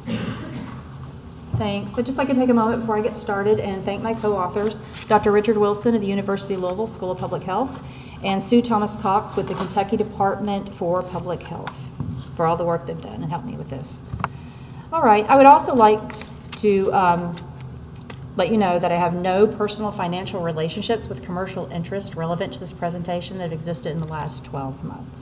Thanks. I'd just like to take a moment before I get started and thank my co-authors, Dr. Richard Wilson of the University of Louisville School of Public Health and Sue Thomas Cox with the Kentucky Department for Public Health for all the work they've done and helped me with this. All right. I would also like to let you know that I have no personal financial relationships with commercial interest relevant to this presentation that have existed in the last 12 months.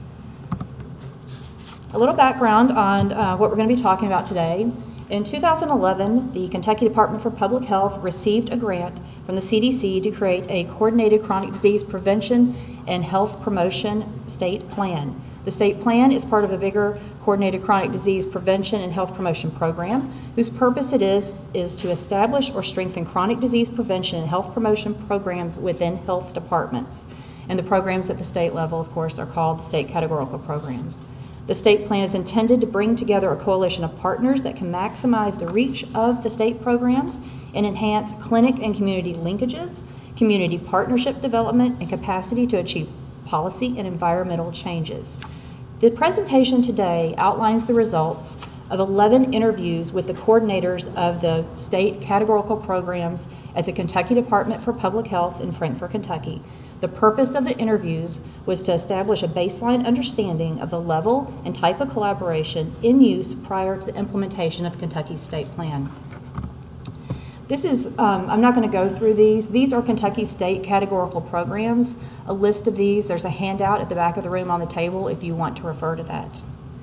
A little background on what we're going to be talking about today. In 2011, the Kentucky Department for Public Health received a grant from the CDC to create a coordinated chronic disease prevention and health promotion state plan. The state plan is part of a bigger coordinated chronic disease prevention and health promotion program, whose purpose it is to establish or strengthen chronic disease prevention and health promotion programs within health departments. And the programs at the state level, of course, are called state categorical programs. The state plan is intended to bring together a coalition of partners that can maximize the reach of the state programs and enhance clinic and community linkages, community partnership development, and capacity to achieve policy and environmental changes. The presentation today outlines the results of 11 interviews with the coordinators of the state categorical programs at the Kentucky Department for Public Health in Frankfort, Kentucky. The purpose of the interviews was to establish a baseline understanding of the level and type of collaboration in use prior to the implementation of Kentucky's state plan. This is, I'm not going to go through these. These are Kentucky state categorical programs. A list of these, there's a handout at the back of the room on the table if you want to refer to that.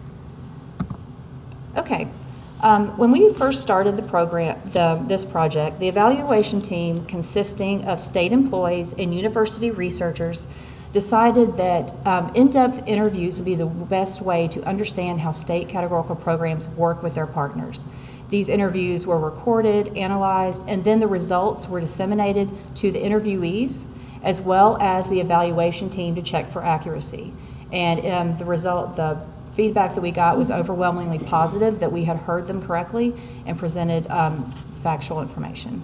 Okay. When we first started the program, this project, the evaluation team consisting of state employees and university researchers decided that in-depth interviews would be the best way to understand how state categorical programs work with their partners. These interviews were recorded, analyzed, and then the results were disseminated to the interviewees as well as the evaluation team to check for accuracy. And the feedback that we got was overwhelmingly positive, that we had heard them correctly and presented factual information.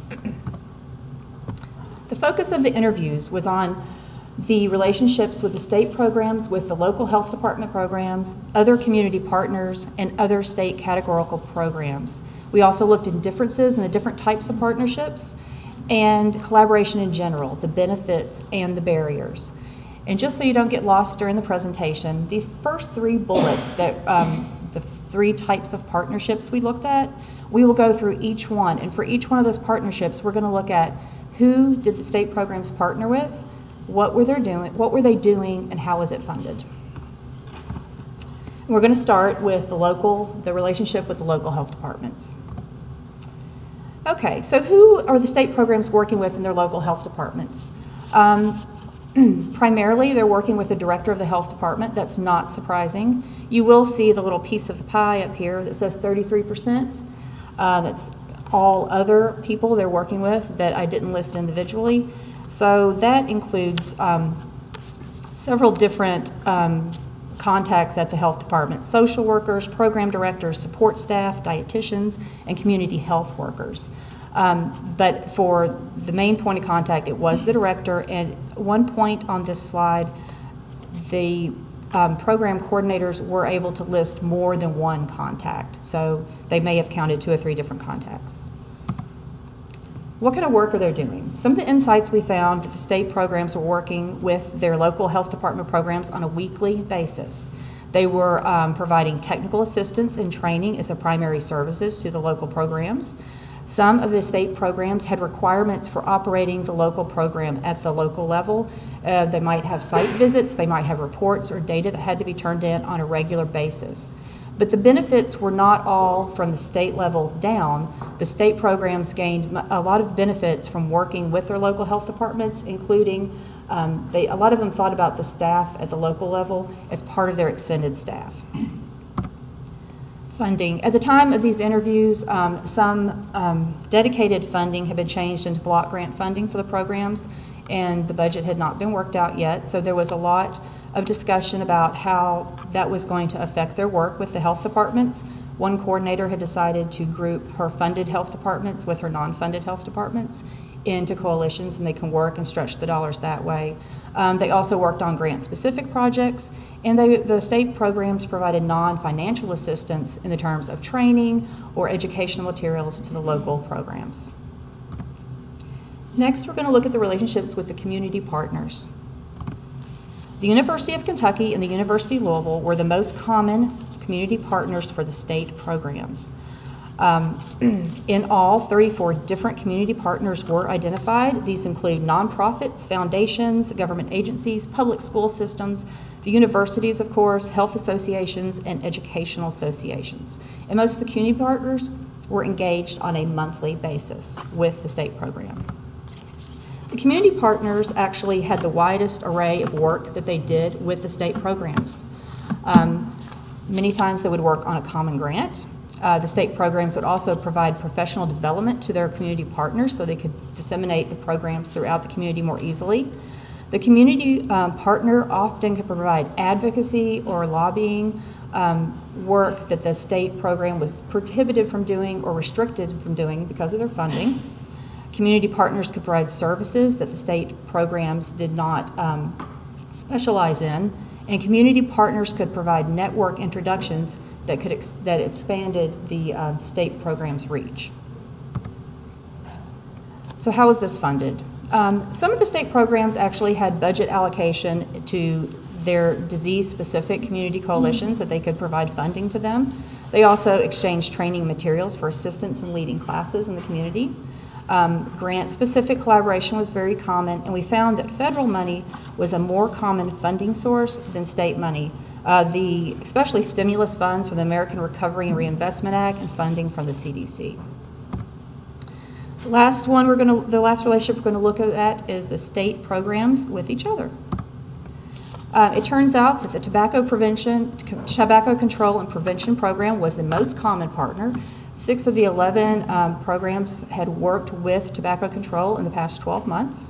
The focus of the interviews was on the relationships with the state programs, with the local health department programs, other community partners, and other state categorical programs. We also looked at differences in the different types of partnerships and collaboration in general, the benefits and the barriers. And just so you don't get lost during the presentation, these first three bullets, that the three types of partnerships we looked at, we will go through each one. And for each one of those partnerships, we're going to look at who did the state programs partner with, what were they doing, and how was it funded. And we're going to start with the relationship with the local health departments. Okay, so who are the state programs working with in their local health departments? Primarily, they're working with the director of the health department. That's not surprising. You will see the little piece of the pie up here that says 33%. That's all other people they're working with that I didn't list individually. So that includes several different contacts at the health department: social workers, program directors, support staff, dietitians, and community health workers. But for the main point of contact, it was the director. And one point on this slide, the program coordinators were able to list more than one contact. So they may have counted 2 or 3 different contacts. What kind of work are they doing? Some of the insights we found that the state programs were working with their local health department programs on a weekly basis. They were providing technical assistance and training as the primary services to the local programs. Some of the state programs had requirements for operating the local program at the local level. They might have site visits, they might have reports or data that had to be turned in on a regular basis. But the benefits were not all from the state level down. The state programs gained a lot of benefits from working with their local health departments, including a lot of them thought about the staff at the local level as part of their extended staff. Funding. At the time of these interviews, some dedicated funding had been changed into block grant funding for the programs, and the budget had not been worked out yet. So there was a lot of discussion about how that was going to affect their work with the health departments. One coordinator had decided to group her funded health departments with her non-funded health departments into coalitions, and they can work and stretch the dollars that way. They also worked on grant-specific projects, and the state programs provided non-financial assistance in the terms of training or educational materials to the local programs. Next, we're going to look at the relationships with the community partners. The University of Kentucky and the University of Louisville were the most common community partners for the state programs. In all, 34 different community partners were identified. These include nonprofits, foundations, government agencies, public school systems, the universities, of course, health associations, and educational associations. And most of the community partners were engaged on a monthly basis with the state program. The community partners actually had the widest array of work that they did with the state programs. Many times they would work on a common grant. The state programs would also provide professional development to their community partners so they could disseminate the programs throughout the community more easily. The community partner often could provide advocacy or lobbying work that the state program was prohibited from doing or restricted from doing because of their funding. Community partners could provide services that the state programs did not specialize in, and community partners could provide network introductions that expanded the state program's reach. So how was this funded? Some of the state programs actually had budget allocation to their disease-specific community coalitions that they could provide funding to them. They also exchanged training materials for assistance in leading classes in the community. Grant-specific collaboration was very common, and we found that federal money was a more common funding source than state money. Especially stimulus funds from the American Recovery and Reinvestment Act and funding from the CDC. The last relationship we're going to look at is the state programs with each other. It turns out that the tobacco control and prevention program was the most common partner. 6 of the 11 programs had worked with tobacco control in the past 12 months.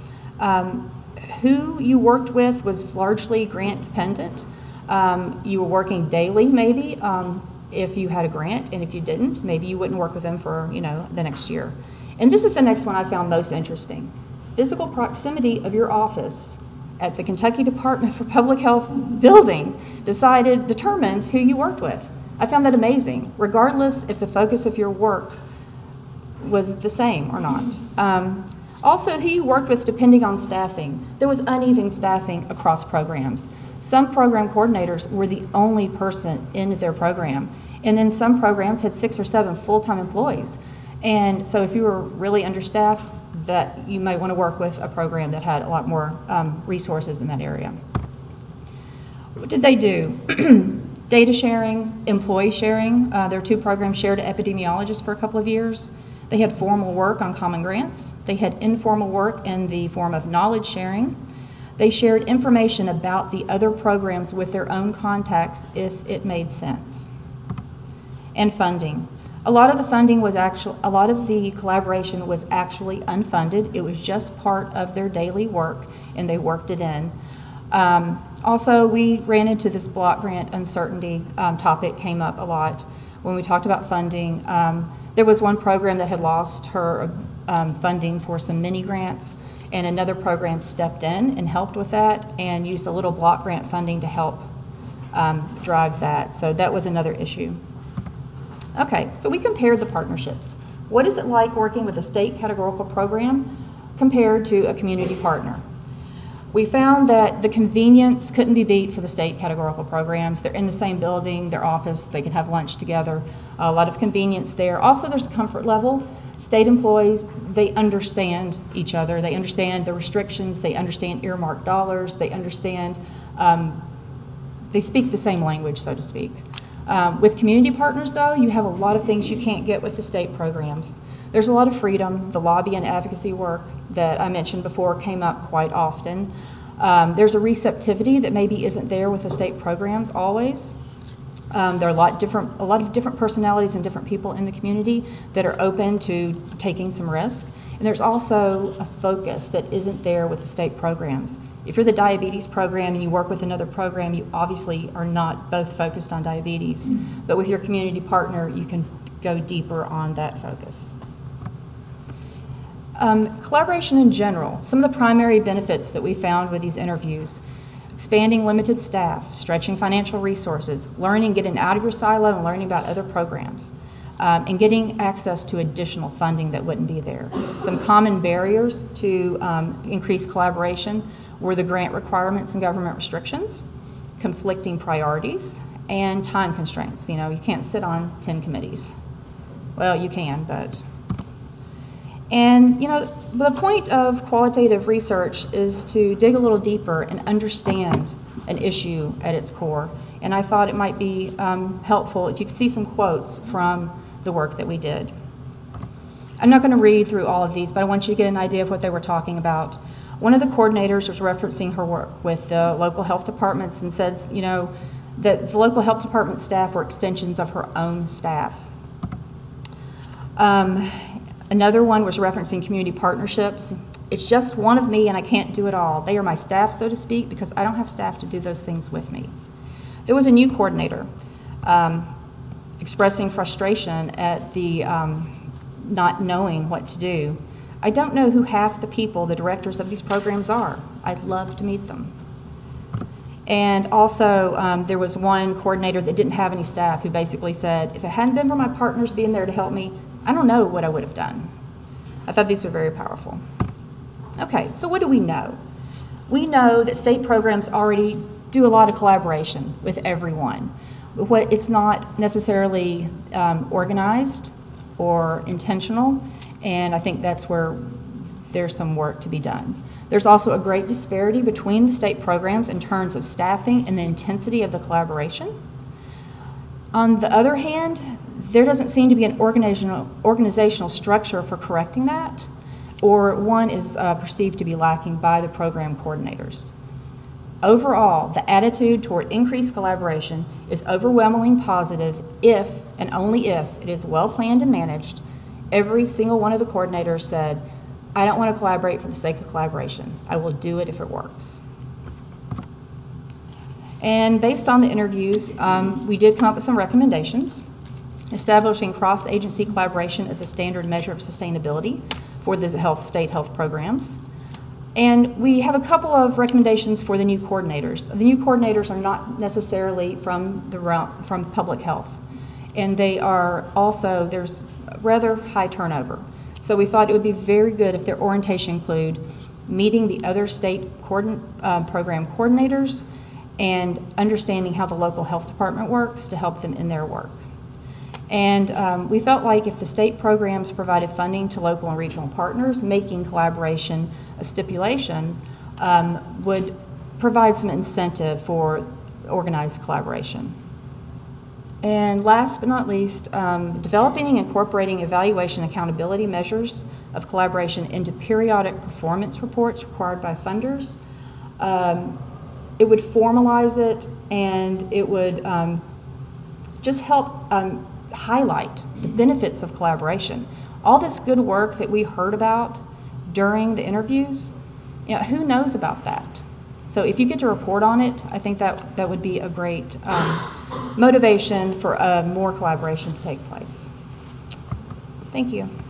Who you worked with was largely grant dependent. You were working daily, maybe, if you had a grant, and if you didn't, maybe you wouldn't work with them for, the next year. And this is the next one I found most interesting. Physical proximity of your office at the Kentucky Department for Public Health building determined who you worked with. I found that amazing, regardless if the focus of your work was the same or not. Also, who you worked with depending on staffing. There was uneven staffing across programs. Some program coordinators were the only person in their program, and then some programs had 6 or 7 full-time employees. And so if you were really understaffed, that you might want to work with a program that had a lot more resources in that area. What did they do? Data sharing, employee sharing. Their 2 programs shared epidemiologists for a couple of years. They had formal work on common grants. They had informal work in the form of knowledge sharing. They shared information about the other programs with their own contacts if it made sense. And funding. A lot of the collaboration was actually unfunded. It was just part of their daily work, and they worked it in. Also, we ran into this block grant uncertainty topic came up a lot when we talked about funding. There was one program that had lost her funding for some mini grants, and another program stepped in and helped with that and used a little block grant funding to help drive that. So that was another issue. Okay, so we compared the partnerships. What is it like working with a state categorical program compared to a community partner? We found that the convenience couldn't be beat for the state categorical programs. They're in the same building, their office, they can have lunch together. A lot of convenience there. Also, there's comfort level. State employees, they understand each other. They understand the restrictions. They understand earmarked dollars. They understand, they speak the same language, so to speak. With community partners, though, you have a lot of things you can't get with the state programs. There's a lot of freedom. The lobby and advocacy work that I mentioned before came up quite often. There's a receptivity that maybe isn't there with the state programs always. There are a lot of different personalities and different people in the community that are open to taking some risk. And there's also a focus that isn't there with the state programs. If you're the diabetes program and you work with another program, you obviously are not both focused on diabetes. But with your community partner, you can go deeper on that focus. Collaboration in general, some of the primary benefits that we found with these interviews: expanding limited staff, stretching financial resources, learning, getting out of your silo and learning about other programs, and getting access to additional funding that wouldn't be there. Some common barriers to increase collaboration were the grant requirements and government restrictions, conflicting priorities, and time constraints. You know, you can't sit on 10 committees. Well, you can, but... And, you know, the point of qualitative research is to dig a little deeper and understand an issue at its core. And I thought it might be helpful if you could see some quotes from the work that we did. I'm not going to read through all of these, but I want you to get an idea of what they were talking about. One of the coordinators was referencing her work with the local health departments and said, you know, that the local health department staff were extensions of her own staff. Another one was referencing community partnerships. It's just one of me and I can't do it all. They are my staff, so to speak, because I don't have staff to do those things with me. There was a new coordinator expressing frustration at the not knowing what to do. I don't know who half the people, the directors of these programs are. I'd love to meet them. And also there was one coordinator that didn't have any staff who basically said, if it hadn't been for my partners being there to help me, I don't know what I would have done. I thought these were very powerful. Okay, so what do we know? We know that state programs already do a lot of collaboration with everyone. It's not necessarily organized or intentional, and I think that's where there's some work to be done. There's also a great disparity between the state programs in terms of staffing and the intensity of the collaboration. On the other hand, there doesn't seem to be an organizational structure for correcting that, or one is perceived to be lacking by the program coordinators. Overall, the attitude toward increased collaboration is overwhelmingly positive if, and only if, it is well planned and managed. Every single one of the coordinators said, I don't want to collaborate for the sake of collaboration. I will do it if it works. And based on the interviews, we did come up with some recommendations. Establishing cross-agency collaboration as a standard measure of sustainability for the state health programs. And we have a couple of recommendations for the new coordinators. The new coordinators are not necessarily from public health, and they are also, there's rather high turnover. So we thought it would be very good if their orientation include meeting the other state program coordinators and understanding how the local health department works to help them in their work. And we felt like if the state programs provided funding to local and regional partners, making collaboration a stipulation would provide some incentive for organized collaboration. And last but not least, developing and incorporating evaluation accountability measures of collaboration into periodic performance reports required by funders. It would formalize it, and it would just help highlight the benefits of collaboration. All this good work that we heard about during the interviews, you know, who knows about that? So if you get to report on it, I think that would be a great motivation for more collaboration to take place. Thank you.